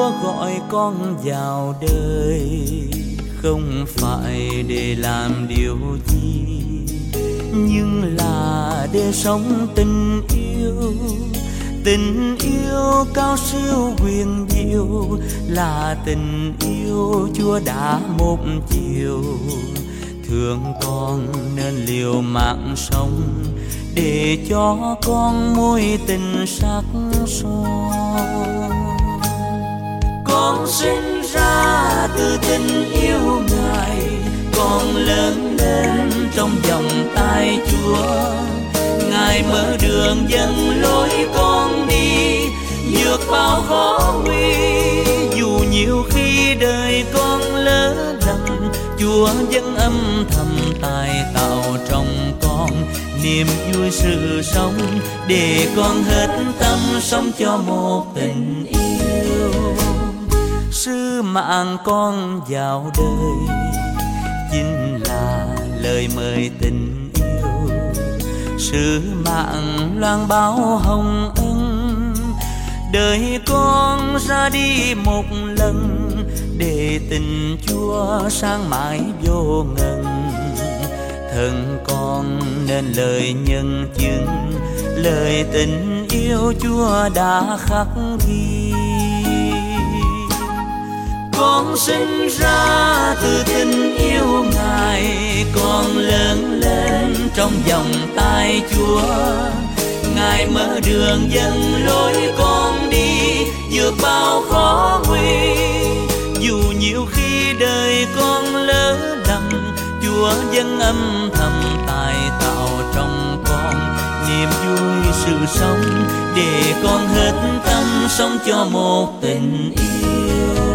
Chúa gọi con vào đời không phải để làm điều gì, nhưng là để sống tình yêu. Tình yêu cao siêu huyền diệu là tình yêu Chúa đã một chiều. Thương con nên liều mạng sống để cho con mối tình sắc son. Con sinh ra từ tình yêu Ngài, con lớn lên trong vòng tay Chúa. Ngài mở đường dẫn lối con đi, vượt bao khó nguy. Dù nhiều khi đời con lỡ lầm, Chúa vẫn âm thầm tài tạo trong con niềm vui sự sống, để con hết tâm sống cho một tình yêu. Sứ mạng con vào đời chính là lời mời tình yêu. Sứ mạng loan báo hồng ân, đời con ra đi một lần, để tình Chúa sáng mãi vô ngần. Thân con nên lời nhân chứng, lời tình yêu Chúa đã khắc ghi. Con sinh ra từ tình yêu Ngài, con lớn lên trong vòng tay Chúa. Ngài mở đường dẫn lối con đi, vượt bao khó nguy. Dù nhiều khi đời con lỡ lầm, Chúa vẫn âm thầm tài tạo trong con niềm vui sự sống, để con hết tâm sống cho một tình yêu.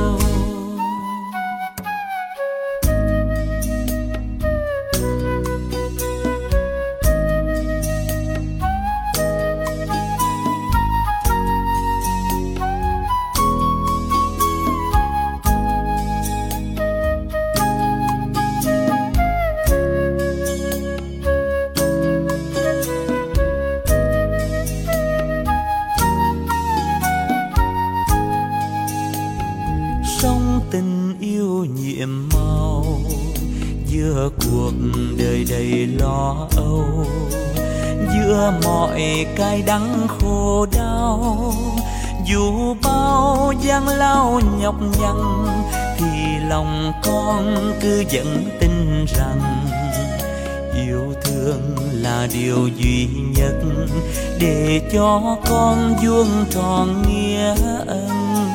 Sống tình yêu nhiệm màu giữa cuộc đời đầy lo âu, giữa mọi cái đắng khổ đau. Dù bao gian lao nhọc nhằn, thì lòng con cứ vẫn tin rằng yêu thương là điều duy nhất để cho con vuông tròn nghĩa ân.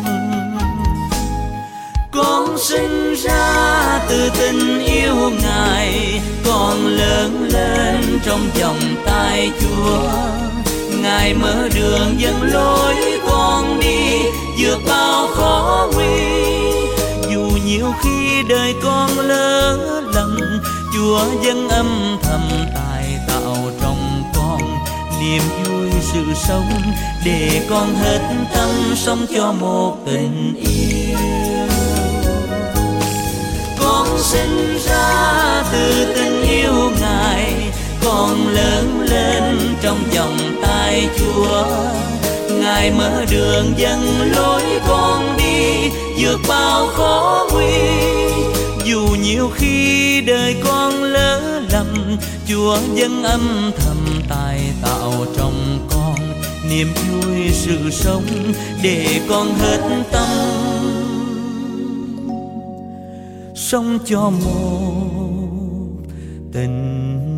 Con sinh ra từ tình yêu Ngài, con lớn lên trong vòng tay Chúa. Ngài mở đường dẫn lối con đi, vượt bao khó nguy. Dù nhiều khi đời con lỡ lầm, Chúa vẫn âm thầm tài tạo trong con niềm vui sự sống, để con hết tâm sống cho một tình yêu. Con sinh ra từ tình yêu Ngài, con lớn lên trong vòng tay Chúa. Ngài mở đường dẫn lối con đi, vượt bao khó nguy. Dù nhiều khi đời con lỡ lầm, Chúa vẫn âm thầm tài tạo trong con niềm vui sự sống, để con hết tâm sống cho một tình